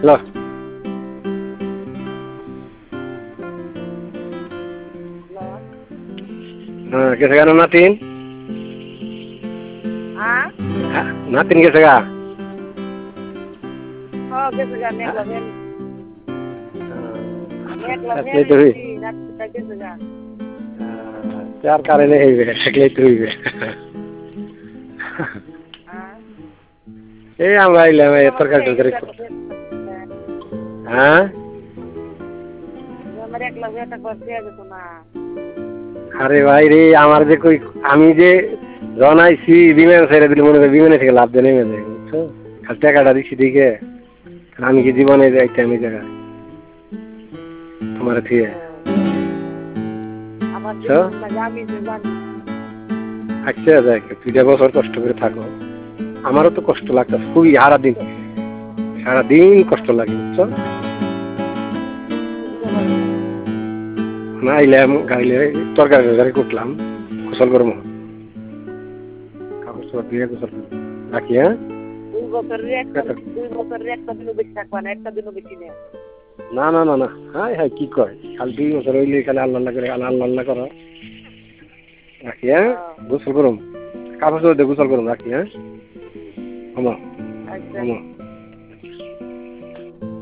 লো হ্যাঁ কেসে গা নাতিন নাতিন কেসে গা চার কারণে হইবে থাকলেই তো হইবে এই আমরা আইলাম তরকারি টরকারি হ্যাঁ আরে ভাই রে আমার যে কই আমি যে জনাইছি বিমান ছেড়ে দিলে মনে করি বিমানে থেকে লাভ দেয় নেমে যায় বুঝছো খালি টাকাটা দিচ্ছি দিকে আমি কি জীবনে যাইতাম এই জায়গায় তোমার থেকে আচ্ছা দেখ 2 বছর কষ্ট করে থাকো আমারও তো কষ্ট লাগতেছে খুবই সারাদিন কষ্ট লাগে বুঝছো না আইলাম গাইলে তরকারি কুটলাম গোসল করবো কাপড় চোপড় দিয়ে গোসল করবো রাখি হ্যাঁ না না না না হাই হাই কি কয় খালি 2 বছর হইলে খালি আল্লাহ করে আল্লাহ করো রাখি হ্যাঁ গোসল করুম কাপড় চোপড় দিয়ে গোসল করুম রাখি হ্যাঁ আমা